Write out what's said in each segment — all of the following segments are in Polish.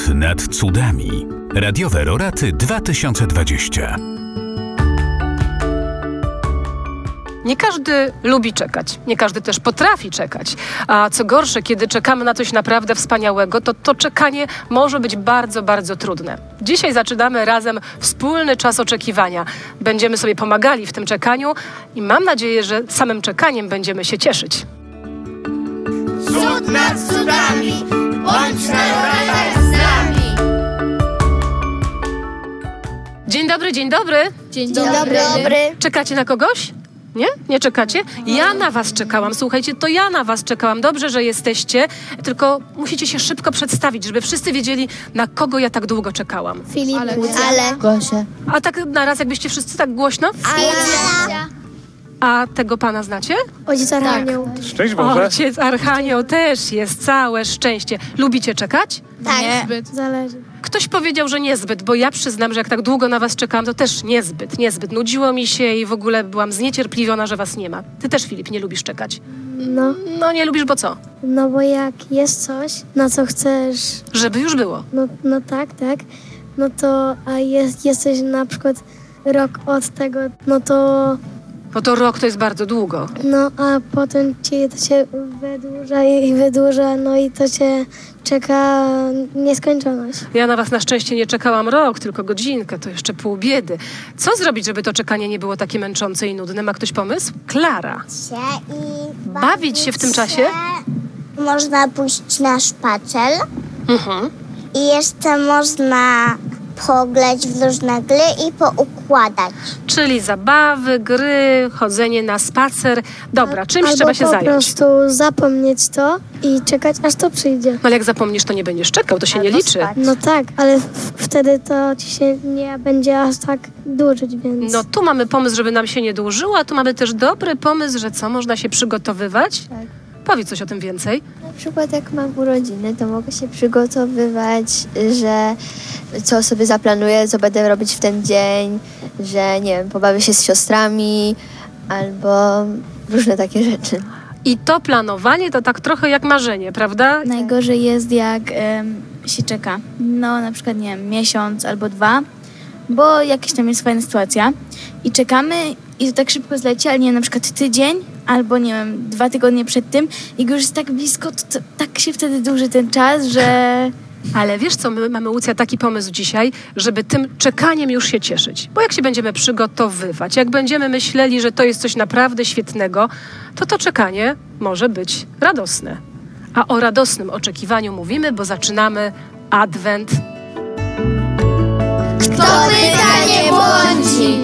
nad cudami. Radiowe Roraty 2020. Nie każdy lubi czekać, nie każdy też potrafi czekać. A co gorsze, kiedy czekamy na coś naprawdę wspaniałego, to czekanie może być bardzo, bardzo trudne. Dzisiaj zaczynamy razem wspólny czas oczekiwania. Będziemy sobie pomagali w tym czekaniu i mam nadzieję, że samym czekaniem będziemy się cieszyć. Cud nad cudami, bądź na roratach z nami. Dzień dobry, dzień dobry. Dzień dobry. Czekacie na kogoś? Nie? Nie czekacie? Ja na was czekałam. Słuchajcie, to ja na was czekałam. Dobrze, że jesteście, tylko musicie się szybko przedstawić, żeby wszyscy wiedzieli, na kogo ja tak długo czekałam. Filip, Ale. Gosia. A tak naraz, jakbyście wszyscy tak głośno? Ale. A tego pana znacie? Ojciec Archanioł. Szczęść Boże. Ojciec Archanioł też jest, całe szczęście. Lubicie czekać? Tak. Zależy. Ktoś powiedział, że niezbyt, bo ja przyznam, że jak tak długo na was czekałam, to też niezbyt. Nudziło mi się i w ogóle byłam zniecierpliwiona, że was nie ma. Ty też, Filip, nie lubisz czekać. No nie lubisz, bo co? No bo jak jest coś, na co chcesz, Żeby już było. no tak, no to jesteś na przykład rok od tego, no to rok to jest bardzo długo. no a potem to się wydłuża, no i to cię czeka nieskończoność. Ja na was na szczęście nie czekałam rok, tylko godzinkę, to jeszcze pół biedy. Co zrobić, żeby to czekanie nie było takie męczące i nudne? Ma ktoś pomysł? Klara. Bawić się w tym czasie? Można pójść na spacer Mhm. i jeszcze można pograć w różne gry i poukładać. Czyli zabawy, gry, chodzenie na spacer. Dobra, czymś Albo trzeba się po zająć. prostu zapomnieć to i czekać, aż to przyjdzie. No ale jak zapomnisz, to nie będziesz czekał, to się nie Albo liczy. spać. No tak, ale wtedy to ci się nie będzie aż tak dłużyć, więc... No tu mamy pomysł, żeby nam się nie dłużyło, a tu mamy też dobry pomysł, że co, można się przygotowywać? Tak. Powiedz coś o tym więcej. Na przykład jak mam urodziny, to mogę się przygotowywać, że co sobie zaplanuję, co będę robić w ten dzień, że nie wiem, pobawię się z siostrami albo różne takie rzeczy. I to planowanie to tak trochę jak marzenie, prawda? Najgorzej jest, jak się czeka. No, na przykład, nie wiem, miesiąc albo 2, bo jakaś tam jest fajna sytuacja i czekamy i to tak szybko zleci, ale nie wiem, na przykład tydzień albo, nie wiem, 2 tygodnie przed tym i już jest tak blisko, to tak się wtedy dłuży ten czas, że... Ale wiesz co, my mamy, Łucja, taki pomysł dzisiaj, żeby tym czekaniem już się cieszyć. Bo jak się będziemy przygotowywać, jak będziemy myśleli, że to jest coś naprawdę świetnego, to czekanie może być radosne. A o radosnym oczekiwaniu mówimy, bo zaczynamy Adwent. Kto pyta, nie błądzi.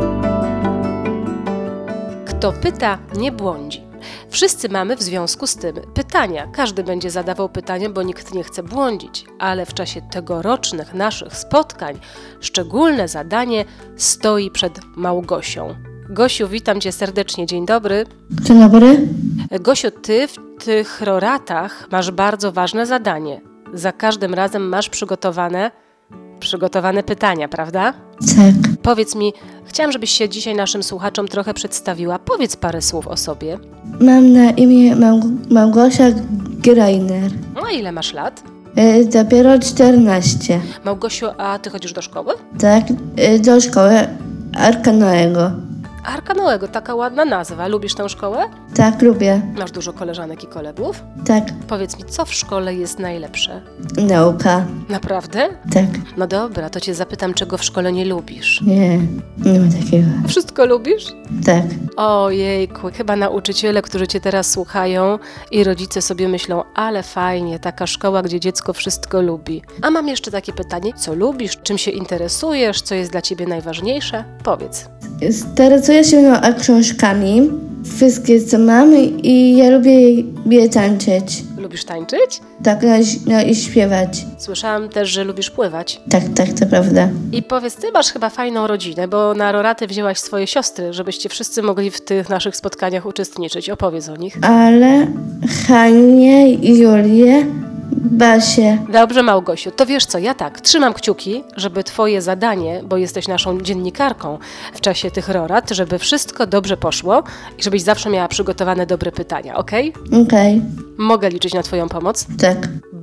Kto pyta, nie błądzi. Wszyscy mamy w związku z tym pytania. Każdy będzie zadawał pytania, bo nikt nie chce błądzić. Ale w czasie tegorocznych naszych spotkań szczególne zadanie stoi przed Małgosią. Gosiu, witam cię serdecznie. Dzień dobry. Dzień dobry. Gosiu, ty w tych roratach masz bardzo ważne zadanie. Za każdym razem masz przygotowane pytania, prawda? Tak. Powiedz mi, chciałam, żebyś się dzisiaj naszym słuchaczom trochę przedstawiła. Powiedz parę słów o sobie. Mam na imię Małgosia Greiner. No, ile masz lat? Dopiero 14. Małgosiu, a ty chodzisz do szkoły? Tak, do szkoły Arcanoego. Arka Noego, taka ładna nazwa. Lubisz tę szkołę? Tak, lubię. Masz dużo koleżanek i kolegów? Tak, Powiedz mi, co w szkole jest najlepsze? nauka. Naprawdę? Tak, No dobra, to cię zapytam, czego w szkole nie lubisz. nie ma takiego. Wszystko lubisz? Tak. Ojejku, chyba nauczyciele, którzy cię teraz słuchają i rodzice sobie myślą, ale fajnie, taka szkoła, gdzie dziecko wszystko lubi. A mam jeszcze takie pytanie, co lubisz, czym się interesujesz, co jest dla ciebie najważniejsze? Powiedz. Interesuję się książkami, wszystkie co mam i ja lubię je tańczyć. Lubisz tańczyć? Tak, no i śpiewać. Słyszałam też, że lubisz pływać. Tak, to prawda. I powiedz, ty masz chyba fajną rodzinę, bo na roraty wzięłaś swoje siostry, żebyście wszyscy mogli w tych naszych spotkaniach uczestniczyć. Opowiedz o nich. Ale Hanie, Julię, Basię. Dobrze, Małgosiu, to wiesz co, ja tak, trzymam kciuki, żeby twoje zadanie, bo jesteś naszą dziennikarką w czasie tych rorat, żeby wszystko dobrze poszło i żebyś zawsze miała przygotowane dobre pytania, okej? Okej, Mogę liczyć na twoją pomoc? tak.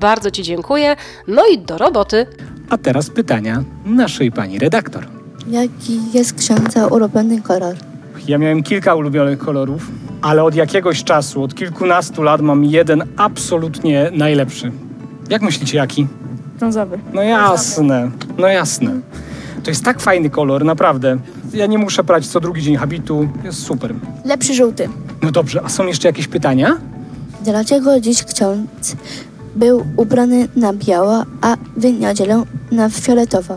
Bardzo Ci dziękuję. No i do roboty. A teraz pytania naszej pani redaktor. Jaki jest księdza ulubiony kolor? Ja miałem kilka ulubionych kolorów, ale od jakiegoś czasu, od kilkunastu lat mam jeden absolutnie najlepszy. Jak myślicie, jaki? Brązowy. No jasne. To jest tak fajny kolor, naprawdę. Ja nie muszę brać co drugi dzień habitu, jest super. Lepszy żółty. No dobrze, a są jeszcze jakieś pytania? Dlaczego dziś ksiądz był ubrany na biało, a w niedzielę na fioletowo?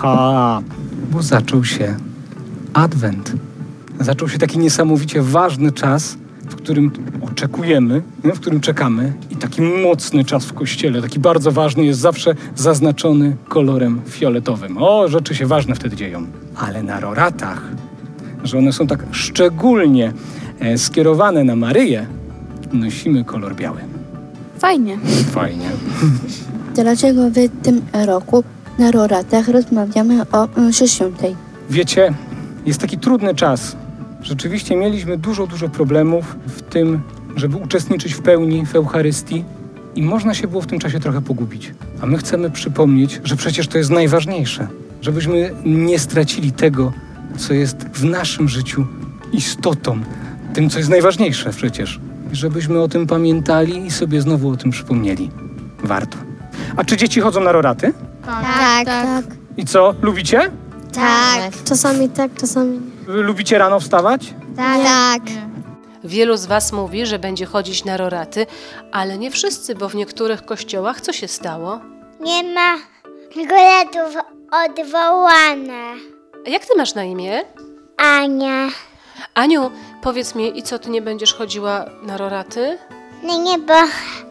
Bo zaczął się Adwent. Zaczął się taki niesamowicie ważny czas, w którym oczekujemy, w którym czekamy. I taki mocny czas w Kościele, taki bardzo ważny, jest zawsze zaznaczony kolorem fioletowym. Rzeczy się ważne wtedy dzieją. Ale na roratach, że one są tak szczególnie skierowane na Maryję, nosimy kolor biały. Fajnie. Fajnie. Dlaczego w tym roku na roratach rozmawiamy o mszy świętej? Wiecie, jest taki trudny czas. Rzeczywiście mieliśmy dużo problemów w tym, żeby uczestniczyć w pełni w Eucharystii i można się było w tym czasie trochę pogubić. A my chcemy przypomnieć, że przecież to jest najważniejsze. Żebyśmy nie stracili tego, co jest w naszym życiu istotą. Tym, co jest najważniejsze przecież. Żebyśmy o tym pamiętali i sobie znowu o tym przypomnieli. Warto. A czy dzieci chodzą na roraty? Tak. I co, lubicie? Tak. Czasami tak, czasami nie. Lubicie rano wstawać? Tak. Wielu z Was mówi, że będzie chodzić na roraty, ale nie wszyscy, bo w niektórych kościołach co się stało? Nie ma roratów odwołane. A jak Ty masz na imię? Ania. Aniu, powiedz mi, i co, Ty nie będziesz chodziła na roraty? No nie, bo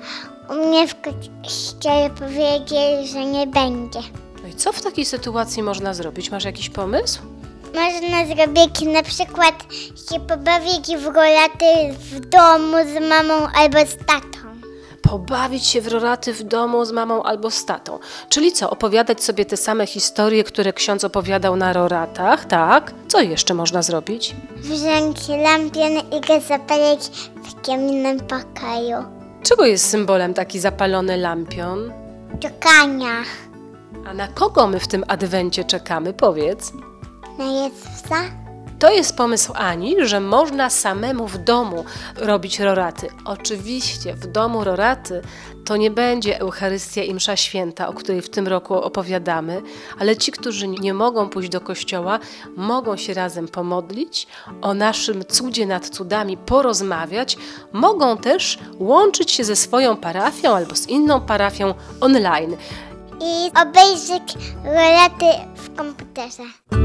u mnie w kościele powiedzieli, że nie będzie. No i co w takiej sytuacji można zrobić? Masz jakiś pomysł? Można zrobić na przykład się pobawić w roraty w domu z mamą albo z tatą. Pobawić się w roraty w domu z mamą albo z tatą. Czyli co, opowiadać sobie te same historie, które ksiądz opowiadał na roratach, tak? Co jeszcze można zrobić? Wziąć lampion i go zapalić w ciemnym pokoju. Czego jest symbolem taki zapalony lampion? Czekania A na kogo my w tym adwencie czekamy? Powiedz. na Jezusa. To jest pomysł Ani, że można samemu w domu robić roraty. Oczywiście w domu roraty to nie będzie Eucharystia i msza święta, o której w tym roku opowiadamy, ale ci, którzy nie mogą pójść do kościoła, mogą się razem pomodlić, o naszym cudzie nad cudami porozmawiać, mogą też łączyć się ze swoją parafią albo z inną parafią online. I obejrzeć roraty w komputerze.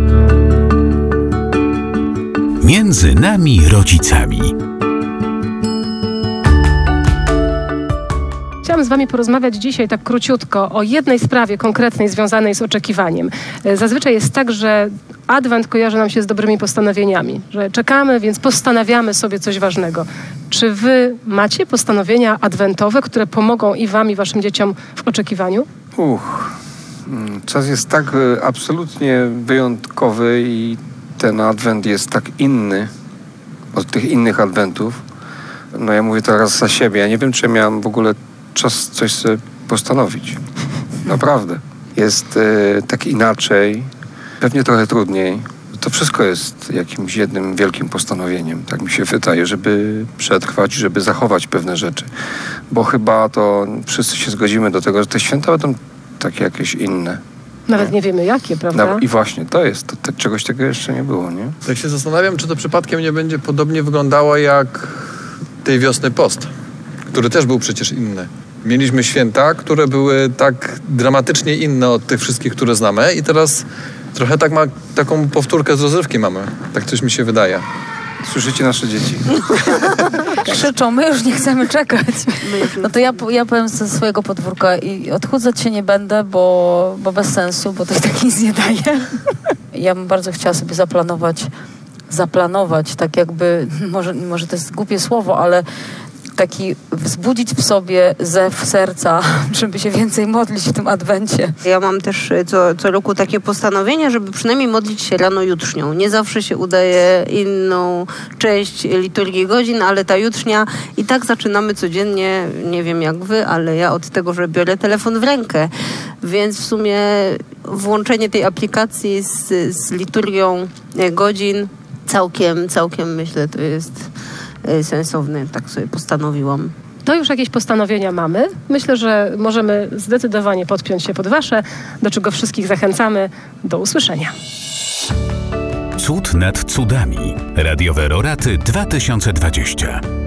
Między nami rodzicami. Chciałam z Wami porozmawiać dzisiaj tak króciutko o jednej sprawie konkretnej związanej z oczekiwaniem. Zazwyczaj jest tak, że Adwent kojarzy nam się z dobrymi postanowieniami, że czekamy, więc postanawiamy sobie coś ważnego. Czy Wy macie postanowienia adwentowe, które pomogą i Wam, i Waszym dzieciom w oczekiwaniu? Czas jest tak absolutnie wyjątkowy i ten adwent jest tak inny od tych innych adwentów. No ja mówię teraz za siebie. Ja nie wiem, czy ja miałem w ogóle czas coś sobie postanowić. Naprawdę. Jest tak inaczej. Pewnie trochę trudniej. To wszystko jest jakimś jednym wielkim postanowieniem. Tak mi się wydaje, żeby przetrwać, żeby zachować pewne rzeczy. Bo chyba to wszyscy się zgodzimy do tego, że te święta będą takie jakieś inne. Nawet nie wiemy jakie, prawda? No, i właśnie, to jest. Czegoś tego jeszcze nie było, nie? Tak się zastanawiam, czy to przypadkiem nie będzie podobnie wyglądało jak tej wiosny post, który też był przecież inny. Mieliśmy święta, które były tak dramatycznie inne od tych wszystkich, które znamy i teraz trochę taką powtórkę z rozrywki mamy. Tak coś mi się wydaje. Słyszycie nasze dzieci? Krzyczą, my już nie chcemy czekać. No to ja powiem ze swojego podwórka i odchudzać się nie będę, bo bez sensu, bo to i tak nic nie daje. Ja bym bardzo chciała sobie zaplanować tak jakby, może to jest głupie słowo, ale taki wzbudzić w sobie zew serca, żeby się więcej modlić w tym Adwencie. Ja mam też co roku takie postanowienie, żeby przynajmniej modlić się rano jutrznią. Nie zawsze się udaje inną część liturgii godzin, ale ta jutrznia i tak zaczynamy codziennie, nie wiem jak wy, ale ja od tego, że biorę telefon w rękę. Więc w sumie włączenie tej aplikacji z liturgią godzin całkiem myślę, to jest sensowne, tak sobie postanowiłam. To już jakieś postanowienia mamy. Myślę, że możemy zdecydowanie podpiąć się pod wasze, do czego wszystkich zachęcamy. Do usłyszenia. Cud nad cudami. Radiowe Roraty 2020.